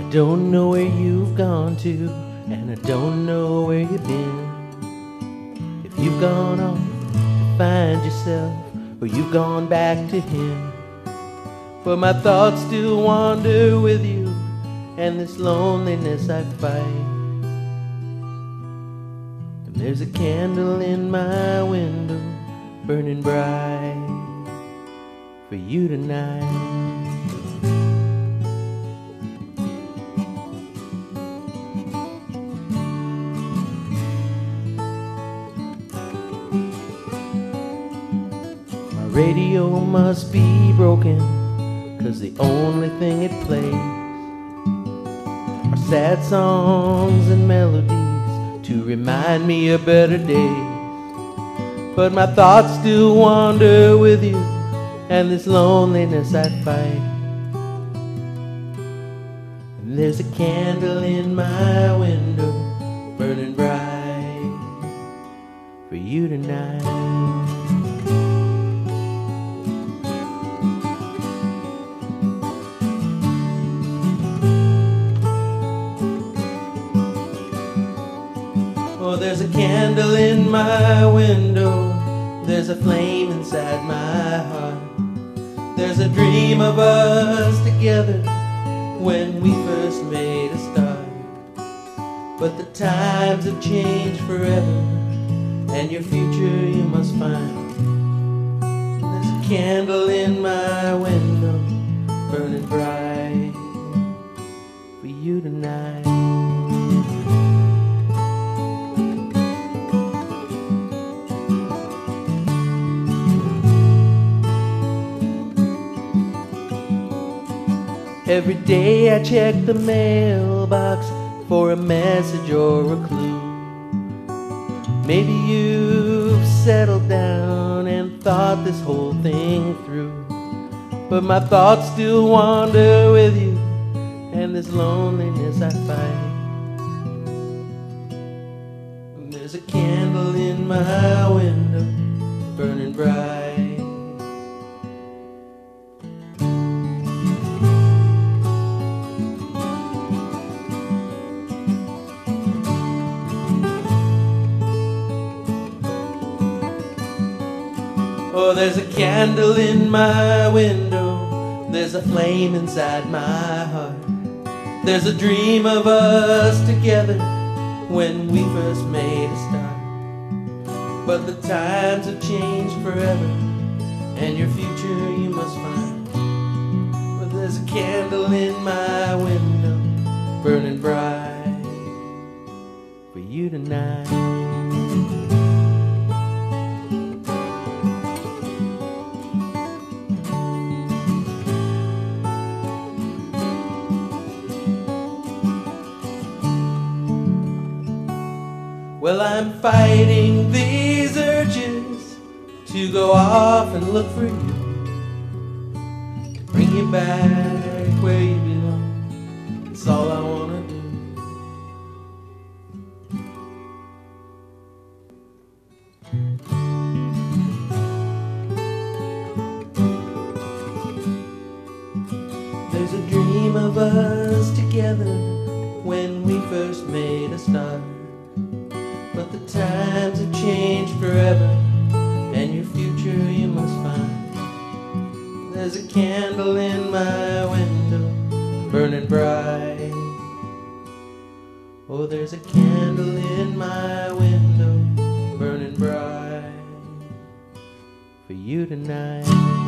don't know where you've gone to, and I don't know where you've been. If you've gone off to find yourself, or you've gone back to him. But my thoughts still wander with you, and this loneliness I fight. And there's a candle in my window, burning bright for you tonight. Radio must be broken, 'cause the only thing it plays are sad songs and melodies to remind me of better days. But my thoughts still wander with you, and this loneliness I fight. And there's a candle in my window, burning bright for you tonight. Oh, there's a candle in my window, there's a flame inside my heart. There's a dream of us together when we first made a start. But the times have changed forever, and your future you must find. There's a candle in my window, burning bright for you tonight. Every day I check the mailbox for a message or a clue. Maybe you've settled down and thought this whole thing through. But my thoughts still wander with you, and this loneliness I fight. And there's a candle in my window, burning bright. Oh, there's a candle in my window, there's a flame inside my heart. There's a dream of us together when we first made a start. But the times have changed forever, and your future you must find. But there's a candle in my window, burning bright for you tonight. Well, I'm fighting these urges to go off and look for you, to bring you back where you belong. It's all I want to do. There's a dream of us together when we first made a start. But the times have changed forever, and your future you must find. There's a candle in my window, burning bright. Oh, there's a candle in my window, burning bright for you tonight.